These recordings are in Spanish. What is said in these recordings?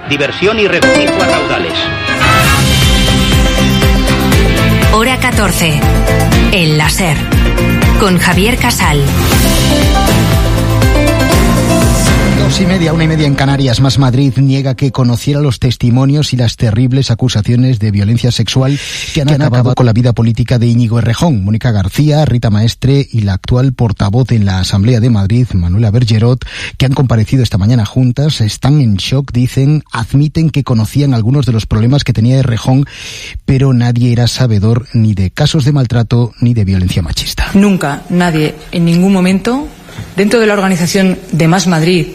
diversión y regocijo a raudales. Hora 14. El láser. Con Javier Casal. 2:30, 1:30 en Canarias. Más Madrid niega que conociera los testimonios y las terribles acusaciones de violencia sexual que han acabado con la vida política de Íñigo Errejón. Mónica García, Rita Maestre y la actual portavoz en la Asamblea de Madrid, Manuela Bergerot, que han comparecido esta mañana juntas, están en shock, dicen, admiten que conocían algunos de los problemas que tenía Errejón, pero nadie era sabedor ni de casos de maltrato ni de violencia machista. Nunca, nadie, en ningún momento, dentro de la organización de Más Madrid,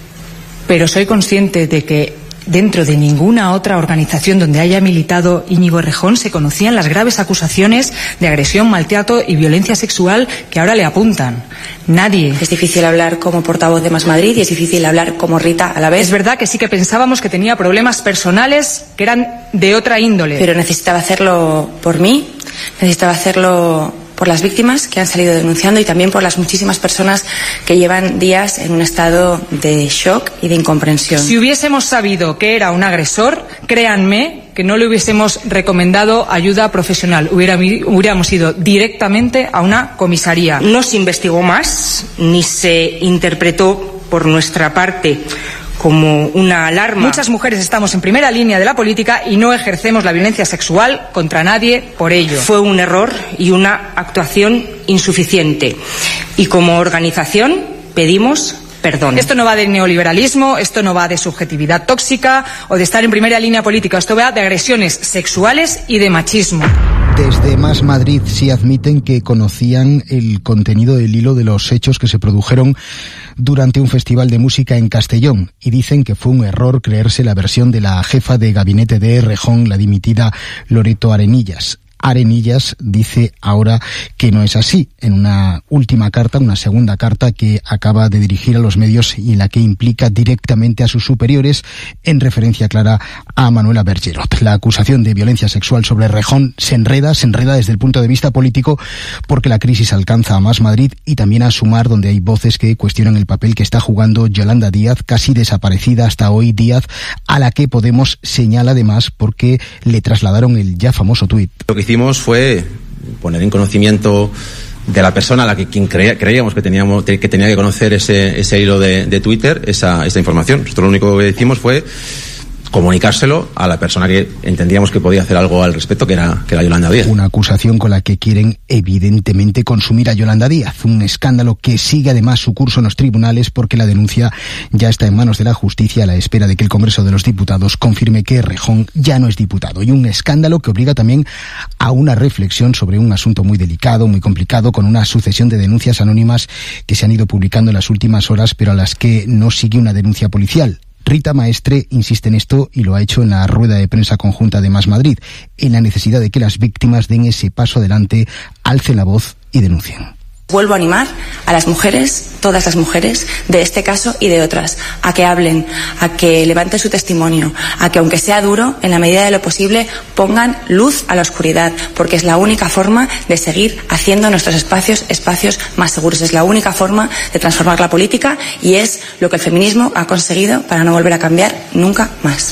pero soy consciente de que dentro de ninguna otra organización donde haya militado Íñigo Errejón se conocían las graves acusaciones de agresión, maltrato y violencia sexual que ahora le apuntan. Nadie. Es difícil hablar como portavoz de Más Madrid y es difícil hablar como Rita a la vez. Es verdad que sí que pensábamos que tenía problemas personales que eran de otra índole. Pero necesitaba hacerlo por mí, necesitaba hacerlo por las víctimas que han salido denunciando y también por las muchísimas personas que llevan días en un estado de shock y de incomprensión. Si hubiésemos sabido que era un agresor, créanme que no le hubiésemos recomendado ayuda profesional. Hubiéramos ido directamente a una comisaría. No se investigó más, ni se interpretó por nuestra parte como una alarma. Muchas mujeres estamos en primera línea de la política y no ejercemos la violencia sexual contra nadie por ello. Fue un error y una actuación insuficiente. Y como organización pedimos perdón. Esto no va de neoliberalismo, esto no va de subjetividad tóxica o de estar en primera línea política. Esto va de agresiones sexuales y de machismo. Desde Más Madrid sí admiten que conocían el contenido del hilo de los hechos que se produjeron durante un festival de música en Castellón y dicen que fue un error creerse la versión de la jefa de gabinete de Errejón, la dimitida Loreto Arenillas. Arenillas dice ahora que no es así, en una última carta, una segunda carta que acaba de dirigir a los medios y en la que implica directamente a sus superiores, en referencia clara a Manuela Bergerot. La acusación de violencia sexual sobre Errejón se enreda desde el punto de vista político porque la crisis alcanza a Más Madrid y también a Sumar, donde hay voces que cuestionan el papel que está jugando Yolanda Díaz, casi desaparecida hasta hoy Díaz, a la que Podemos señala además porque le trasladaron el ya famoso tuit. Lo que hicimos fue poner en conocimiento de la persona a la que creíamos que tenía que conocer ese hilo de Twitter, esa información. Nosotros lo único que hicimos fue comunicárselo a la persona que entendíamos que podía hacer algo al respecto, que era Yolanda Díaz. Una acusación con la que quieren evidentemente consumir a Yolanda Díaz. Un escándalo que sigue además su curso en los tribunales porque la denuncia ya está en manos de la justicia a la espera de que el Congreso de los Diputados confirme que Errejón ya no es diputado. Y un escándalo que obliga también a una reflexión sobre un asunto muy delicado, muy complicado, con una sucesión de denuncias anónimas que se han ido publicando en las últimas horas, pero a las que no sigue una denuncia policial. Rita Maestre insiste en esto y lo ha hecho en la rueda de prensa conjunta de Más Madrid, en la necesidad de que las víctimas den ese paso adelante, alcen la voz y denuncien. Vuelvo a animar a las mujeres, todas las mujeres, de este caso y de otras, a que hablen, a que levanten su testimonio, a que aunque sea duro, en la medida de lo posible, pongan luz a la oscuridad, porque es la única forma de seguir haciendo nuestros espacios más seguros. Es la única forma de transformar la política y es lo que el feminismo ha conseguido para no volver a cambiar nunca más.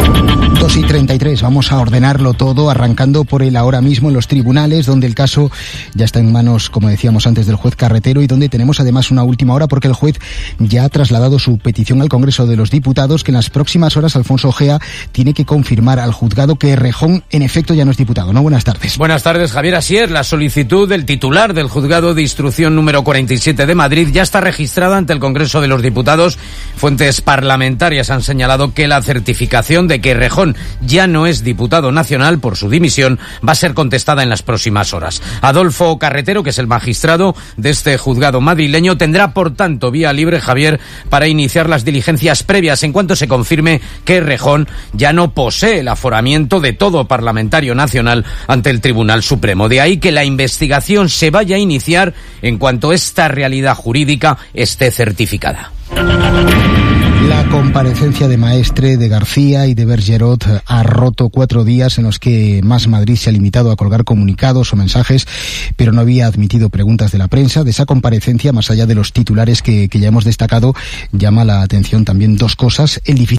2:33, vamos a ordenarlo todo, arrancando por el ahora mismo en los tribunales, donde el caso ya está en manos, como decíamos antes, del juez Carretero y donde tenemos además una última hora porque el juez ya ha trasladado su petición al Congreso de los Diputados, que en las próximas horas Alfonso Ojea tiene que confirmar al juzgado que Errejón en efecto ya no es diputado. ¿No? Buenas tardes. Buenas tardes, Javier. Así es, la solicitud del titular del Juzgado de Instrucción número 47 de Madrid ya está registrada ante el Congreso de los Diputados. Fuentes parlamentarias han señalado que la certificación de que Errejón ya no es diputado nacional por su dimisión va a ser contestada en las próximas horas. Adolfo Carretero, que es el magistrado de este juzgado madrileño, tendrá por tanto vía libre, Javier, para iniciar las diligencias previas en cuanto se confirme que Errejón ya no posee el aforamiento de todo parlamentario nacional ante el Tribunal Supremo. De ahí que la investigación se vaya a iniciar en cuanto esta realidad jurídica esté certificada. La comparecencia de Maestre, de García y de Bergerot ha roto 4 días en los que Más Madrid se ha limitado a colgar comunicados o mensajes, pero no había admitido preguntas de la prensa. De esa comparecencia, más allá de los titulares que ya hemos destacado, llama la atención también 2 cosas. El difícil